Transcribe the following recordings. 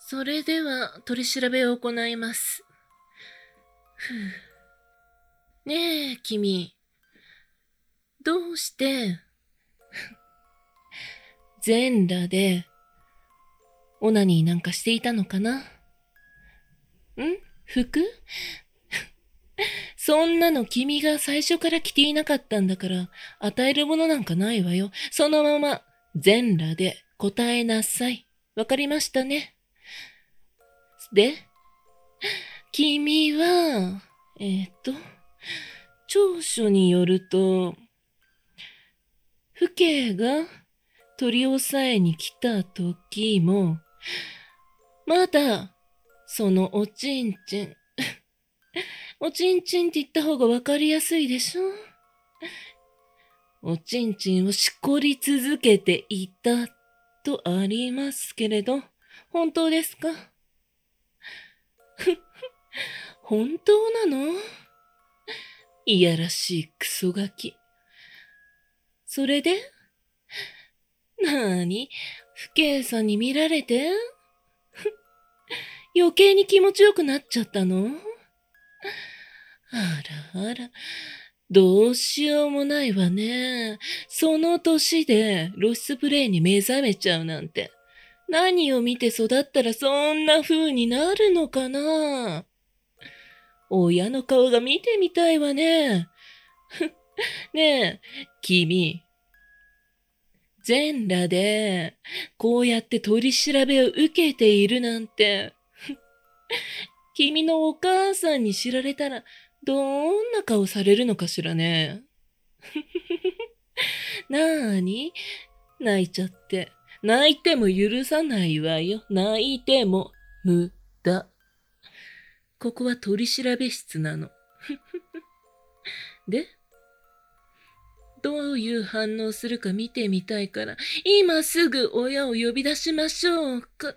それでは取り調べを行います。ねえ、君。どうして全裸でオナニーなんかしていたのかな？服？そんなの君が最初から着ていなかったんだから、与えるものなんかないわよ。そのまま全裸で答えなさい。わかりましたね。で、君は、調書によると、父兄が取り押さえに来た時も、まだ、そのおちんちん、おちんちんって言った方がわかりやすいでしょ？おちんちんをしこり続けていたとありますけれど、本当ですか？本当なの？いやらしいクソガキ。それで？なーに？父兄さんに見られて余計に気持ちよくなっちゃったの？あらあら、どうしようもないわね。その年で露出プレイに目覚めちゃうなんて。何を見て育ったらそんな風になるのかな？親の顔が見てみたいわね。ねえ、君。全裸で、こうやって取り調べを受けているなんて。君のお母さんに知られたら、どんな顔されるのかしらね。なーに？泣いちゃって。泣いても許さないわよ。泣いても無駄。ここは取り調べ室なの。で、どういう反応するか見てみたいから、今すぐ親を呼び出しましょうか。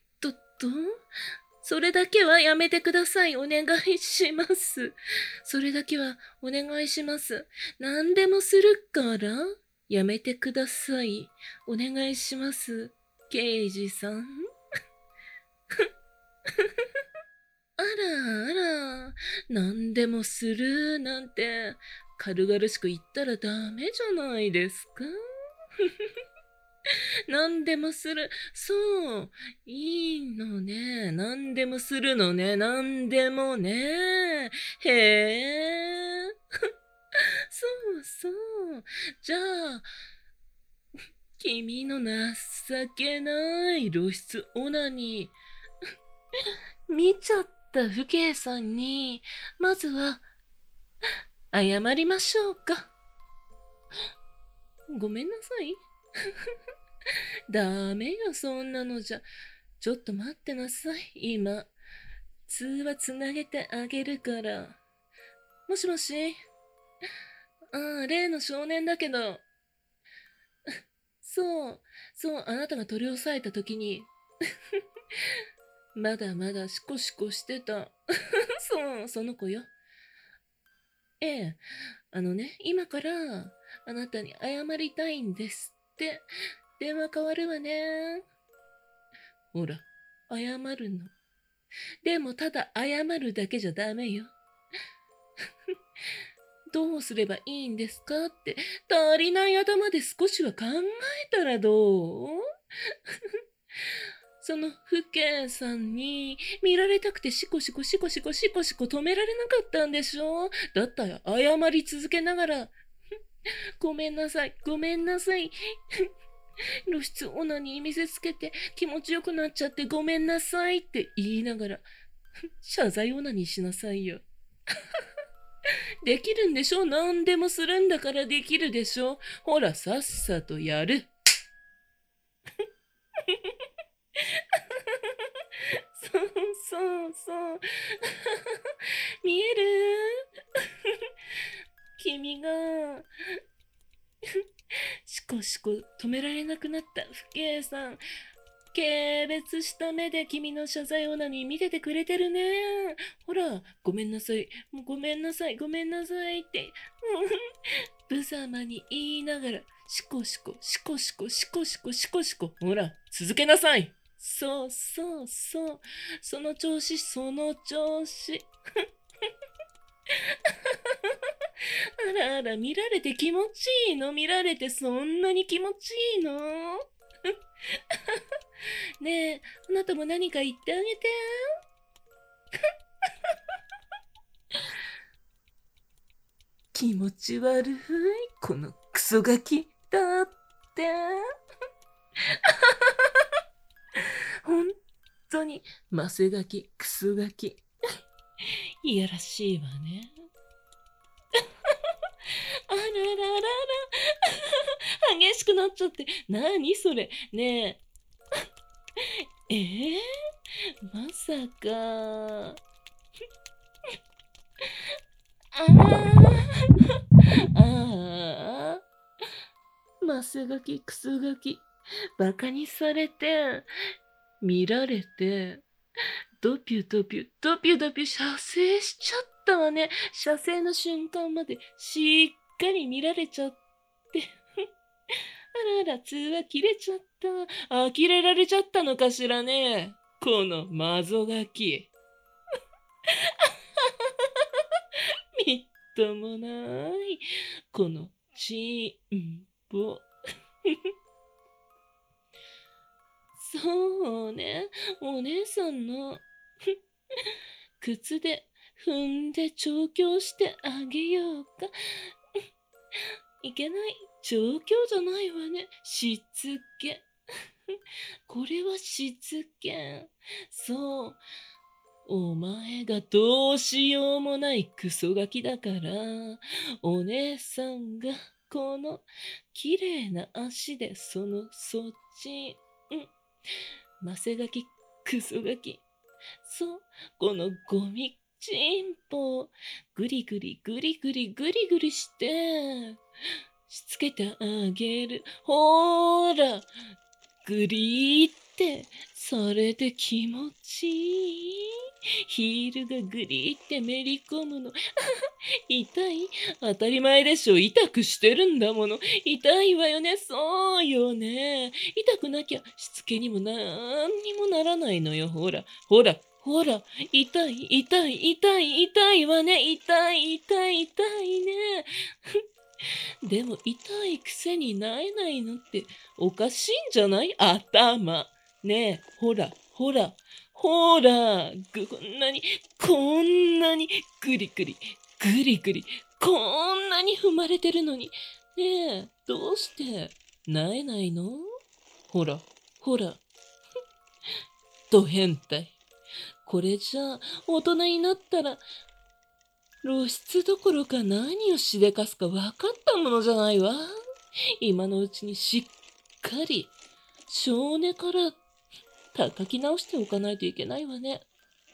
それだけはやめてください。お願いします。それだけはお願いします。何でもするからやめてください。お願いします。刑事さん。あらあら、何でもするなんて軽々しく言ったらダメじゃないですか。何でもする。そう。いいのね。何でもするのね。何でもね。へえ。そうそう。じゃあ、君の情けない露出オナニー。見ちゃった父兄さんに、まずは、謝りましょうか。ごめんなさい。ダメよ、そんなのじゃ。ちょっと待ってなさい、今。通話つなげてあげるから。もしもし？例の少年だけど。そう、あなたが取り押さえた時に。まだまだシコシコしてた。そう、その子よ。ええ、今からあなたに謝りたいんですって。電話変わるわね。ほら、謝るの。でもただ謝るだけじゃダメよ。どうすればいいんですかって、足りない頭で少しは考えたらどう？その父兄さんに見られたくてシコシコ止められなかったんでしょ？だったら謝り続けながら、ごめんなさい。露出オナに見せつけて気持ちよくなっちゃってごめんなさいって言いながら、謝罪オナにしなさいよ。できるんでしょ？何でもするんだからできるでしょ？ほら、さっさとやる。そう。見える？君が、しこしこ止められなくなった父兄さん。軽蔑した目で君の謝罪オナに見ててくれてるね。ほら、ごめんなさいって、無様に言いながら、シコシコ。ほら、続けなさい。 そうそうそう。その調子、その調子。あらあら、見られて気持ちいいの？見られてそんなに気持ちいいの？ねえ、あなたも何か言ってあげて。気持ち悪い、このクソガキ。だって。本当に、マセガキ、クソガキ。いやらしいわね。あらららら。激しくなっちゃって。なにそれ。ねえ。まさか。ああ。マセガキ、クソガキ。バカにされて、見られて、ドピュドピュ、ドピュドピュ射精しちゃったわね。射精の瞬間までしっかり見られちゃって。あらあら、通話切れちゃった。呆れられちゃったのかしらね。このマゾガキ。みっともない。このチンポ。そうね。お姉さんの靴で踏んで調教してあげようか。いけない。調教じゃないわね。しつけ。これはしつけ。そう。お前がどうしようもないクソガキだから、お姉さんがこの綺麗な足でそっち、マセガキ、クソガキ。そう、このゴミチンポをグリグリグリグリグリグリしてしつけてあげる。ほーら、グリーってそれで気持ちいい。ヒールがグリーってめり込むの。痛い？当たり前でしょ。痛くしてるんだもの。痛いわよね。そうよね。痛くなきゃしつけにもなんにもならないのよ。ほら、ほら、ほら。痛い、痛い、痛い、痛いわね。痛い、痛い、痛いね。でも痛いくせになえないのっておかしいんじゃない？頭。ねえ、ほら、ほら、ほら、こんなに、グリグリ、グリグリ、こんなに踏まれてるのに。ねえ、どうしてなえないの？ほら、ほら、ド変態。これじゃあ、大人になったら、露出どころか何をしでかすか分かったものじゃないわ。今のうちにしっかり少年から叩き直しておかないといけないわね。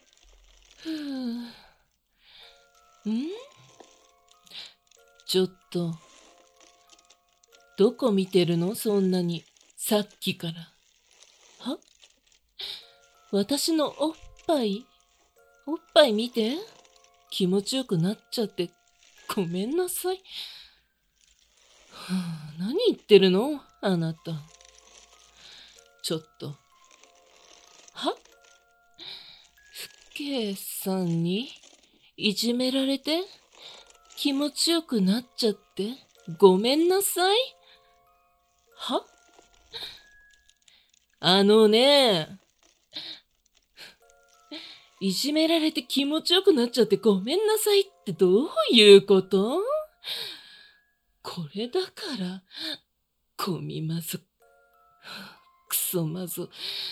ちょっと、どこ見てるの？そんなに。さっきから。は？私のおっぱい？おっぱい見て。気持ちよくなっちゃってごめんなさい。何言ってるの？あなた。ちょっと。は？ふけさんにいじめられて気持ちよくなっちゃってごめんなさい。は？いじめられて気持ちよくなっちゃってごめんなさいってどういうこと？これだから、ゴミまず、クソまず、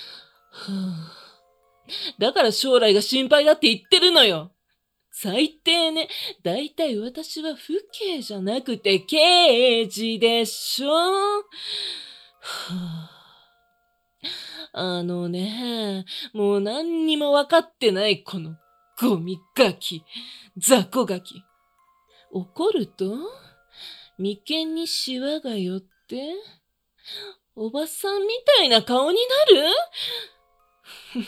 だから将来が心配だって言ってるのよ。最低ね。だいたい私は父兄じゃなくて刑事でしょ。もう何にも分かってないこのゴミガキ、雑魚ガキ。怒ると眉間にシワが寄っておばさんみたいな顔になる？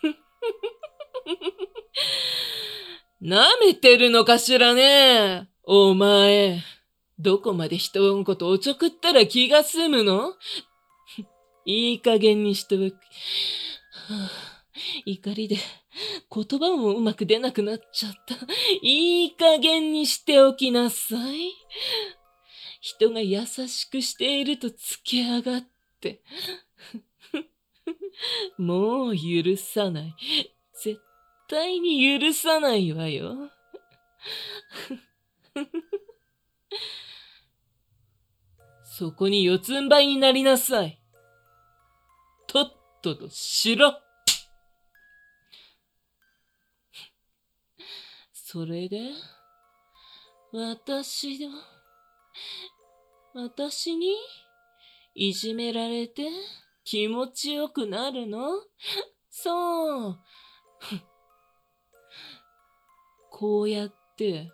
舐めてるのかしらね。お前、どこまで人のことおちょくったら気が済むの？いい加減にしておく。 怒りで言葉もうまく出なくなっちゃった。いい加減にしておきなさい。人が優しくしているとつけ上がって。もう許さない。絶対に許さないわよ。そこに四つん這いになりなさい。とっととしろ。それで、私にいじめられて気持ちよくなるの？そう。こうやって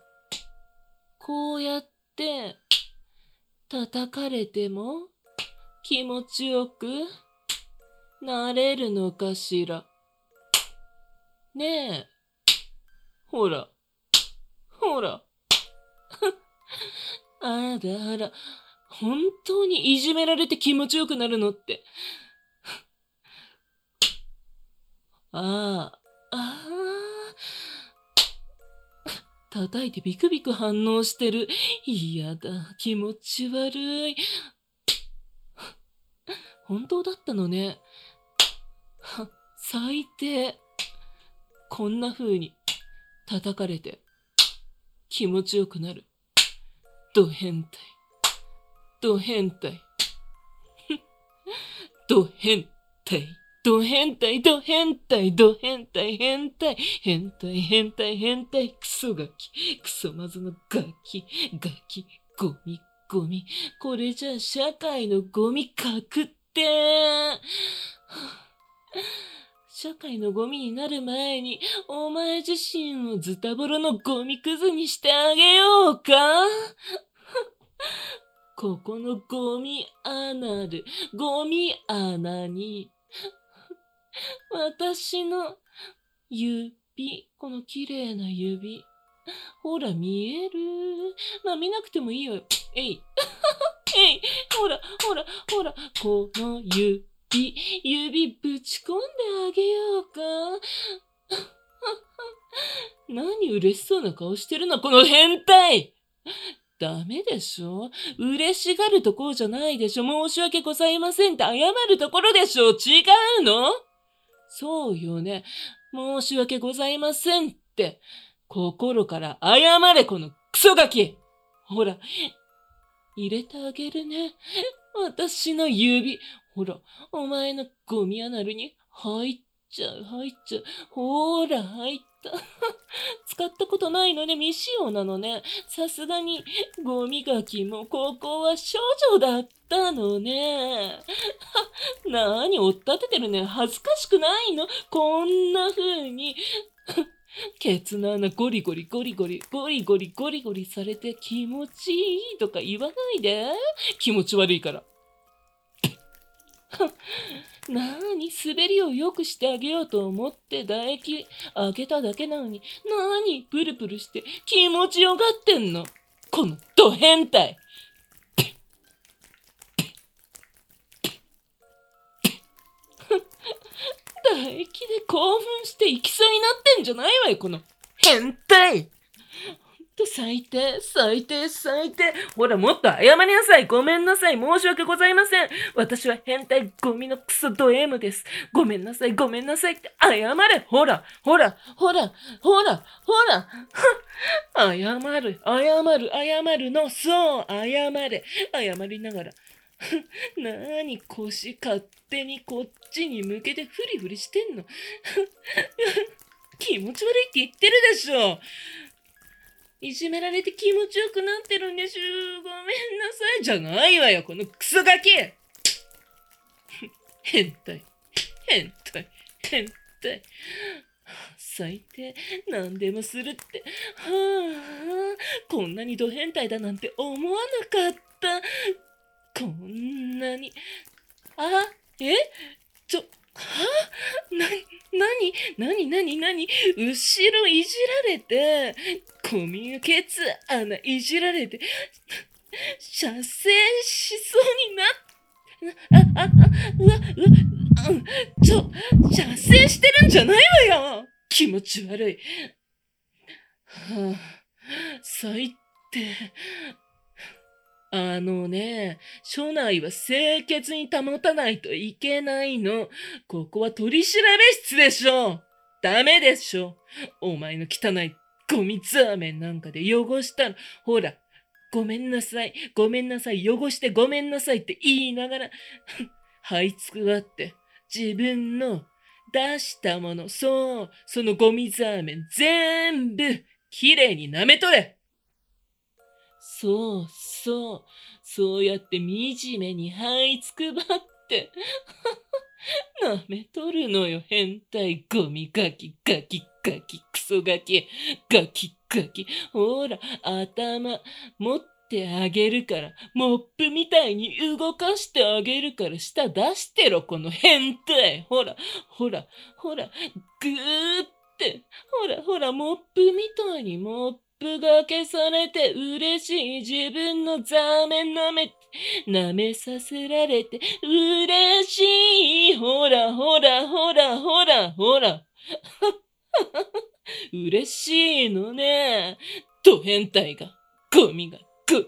叩かれても気持ちよくなれるのかしら。ねえ。ほら。あら、本当にいじめられて気持ちよくなるのって。叩いてビクビク反応してる。嫌だ、気持ち悪い。本当だったのね。最低。こんな風に叩かれて気持ちよくなる。ド変態。変態。クソガキ。クソマズのガキ。ゴミ。これじゃ社会のゴミ確定。社会のゴミになる前に、お前自身をズタボロのゴミくずにしてあげようか。ここのゴミ穴に、私の指、この綺麗な指。ほら、見える？まあ、見なくてもいいよ。えい。ほら、この指ぶち込んであげようか。何嬉しそうな顔してるの、この変態！ダメでしょ？嬉しがるところじゃないでしょ？申し訳ございませんって謝るところでしょ？違うの？そうよね。申し訳ございませんって。心から謝れ、このクソガキ！ほら、入れてあげるね。私の指。ほら、お前のゴミアナルに入っちゃう。ほら、入った。使ったことないのね、未使用なのね。さすがに、ゴミガキもここは少女だったのね。何追っ立ててるね。恥ずかしくないの？こんな風に。ケツの穴ゴリゴリされて気持ちいいとか言わないで。気持ち悪いから。なに、滑りを良くしてあげようと思って唾液あげただけなのに、なに、プルプルして気持ちよがってんの？このド変態！唾液で興奮して行きそうになってんじゃないわよ、この変態！最低。ほら、もっと謝りなさい。ごめんなさい。申し訳ございません。私は変態ゴミのクソド M です。ごめんなさいって謝れ。ほら。謝るの。そう、謝れ。謝りながら。なーに腰勝手にこっちに向けてフリフリしてんの。気持ち悪いって言ってるでしょ。いじめられて気持ちよくなってるんでしゅ。ごめんなさい。じゃないわよ、このクソガキ！変態。最低。何でもするって。こんなにド変態だなんて思わなかった。こんなに。何後ろいじられて、ゴミのケツ穴いじられて、射精しそうになって、 射精してるんじゃないわよ。気持ち悪い。最低。署内は清潔に保たないといけないの。ここは取り調べ室でしょ。ダメでしょ。お前の汚いゴミザーメンなんかで汚したの。ほら、ごめんなさい、ごめんなさい、汚してごめんなさいって言いながら、這いつくばって、自分の出したもの、そのゴミザーメン全部、きれいに舐めとれ。そうやって惨めに這いつくばって、舐めとるのよ、変態ゴミガキ、クソガキ、ガキ。ほら、頭持ってあげるから、モップみたいに動かしてあげるから、舌出してろ、この変態。ほら、ぐーって、ほら、モップみたいにモップがけされて嬉しい自分のザーメン舐めさせられて嬉しい。ほら。嬉しいのね。ド変態が、ゴミザ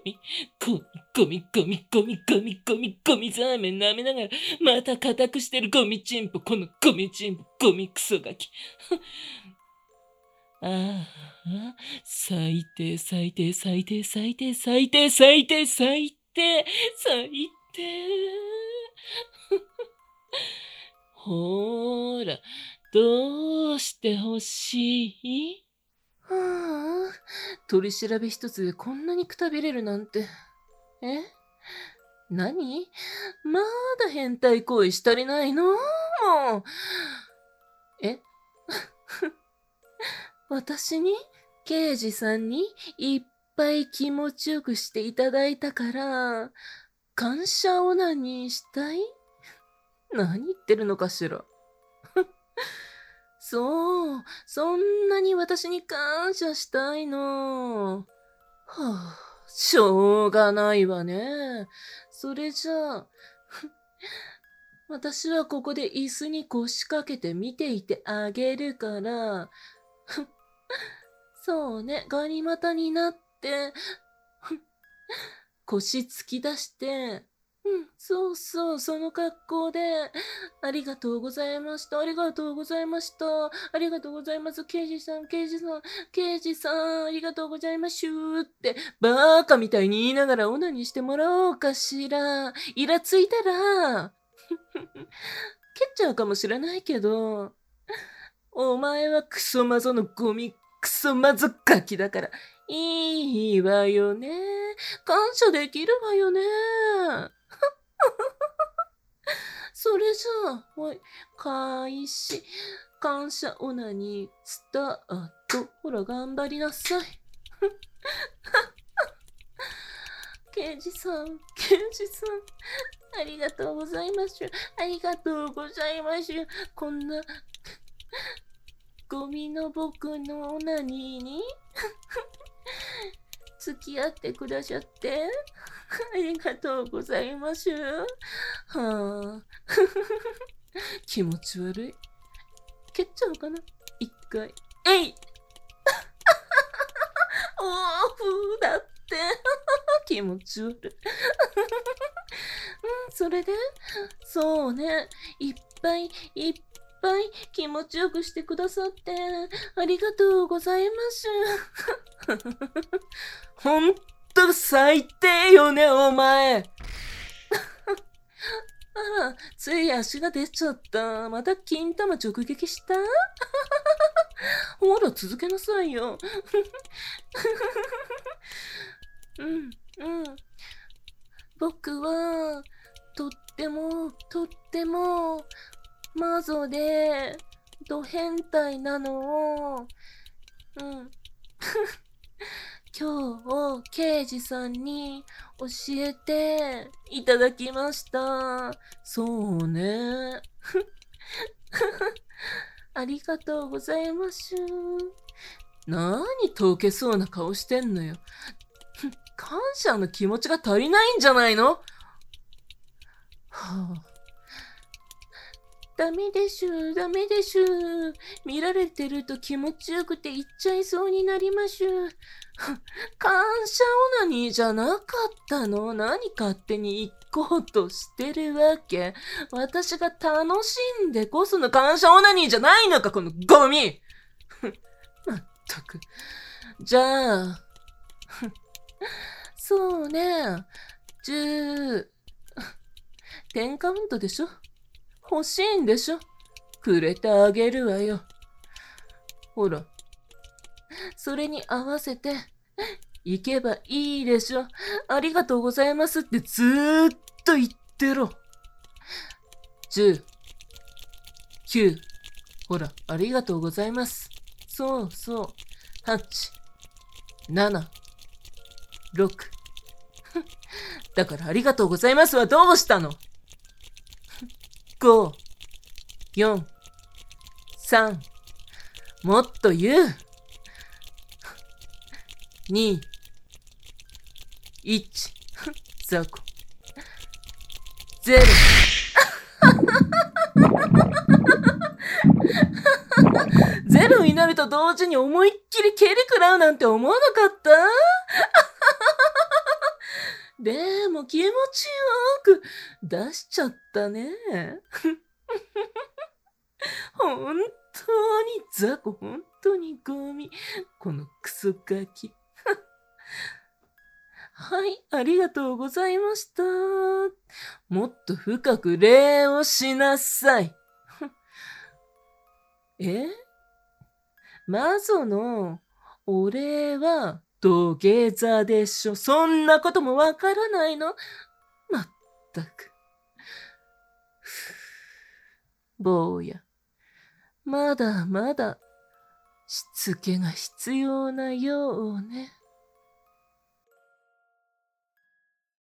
ーメン舐めながら、また固くしてるゴミチンポ、このゴミチンポ、ゴミクソガキ。最低。ほーら、どうしてほしい？取り調べ一つでこんなにくたびれるなんて。何？まだ変態行為したりないの？もう。私に？刑事さんにいっぱい気持ちよくしていただいたから、感謝オナニーしたい？何言ってるのかしら。そんなに私に感謝したいの。しょうがないわね。それじゃあ、私はここで椅子に腰掛けて見ていてあげるから、そうね、ガニ股になって、腰突き出して、その格好で、ありがとうございました。ありがとうございます。刑事さん、ありがとうございますって、バーカみたいに言いながらオナニーしてもらおうかしら。イラついたら、蹴っちゃうかもしれないけど、お前はクソマゾのゴミ、クソマゾガキだから、いいわよね。感謝できるわよね。それじゃあ、開始。感謝オナニー、スタート。ほら、頑張りなさい。刑事さん、ありがとうございます。こんな、ゴミの僕のオナニーに付き合ってくださってありがとうございます。気持ち悪い。蹴っちゃうかな？一回。だって。気持ち悪い。それで？そうね。いっぱい気持ちよくしてくださってありがとうございます。ほんと最低よね、お前。つい足が出ちゃった。また金玉直撃した？ほら、続けなさいよ。僕は、とっても、マゾで、ド変態なのを、今日、刑事さんに教えていただきました。そうね。ありがとうございます。何溶けそうな顔してんのよ。感謝の気持ちが足りないんじゃないの？ はあ、ダメでしゅ、ダメでしゅ。見られてると気持ちよくて言っちゃいそうになりましゅ。感謝オナニーじゃなかったの？何勝手に行こうとしてるわけ？私が楽しんでこその感謝オナニーじゃないのか、このゴミ。まったく。じゃあ、そうね。10、10カウントでしょ？欲しいんでしょ？くれてあげるわよ。ほら、それに合わせて、行けばいいでしょ。ありがとうございますってずーっと言ってろ。10、9、ほら、ありがとうございます。そうそう。8、7、6。だからありがとうございますはどうしたの？ 5、4、3、もっと言う。2、1、雑魚。0。ゼロになると同時に思いっきり蹴り食らうなんて思わなかった？でも気持ちよく出しちゃったね。本当に雑魚、本当にゴミ。このクソガキ。はい、ありがとうございました。もっと深く礼をしなさい。マゾのお礼は土下座でしょ。そんなこともわからないの？まったく。坊や、まだまだしつけが必要なようね。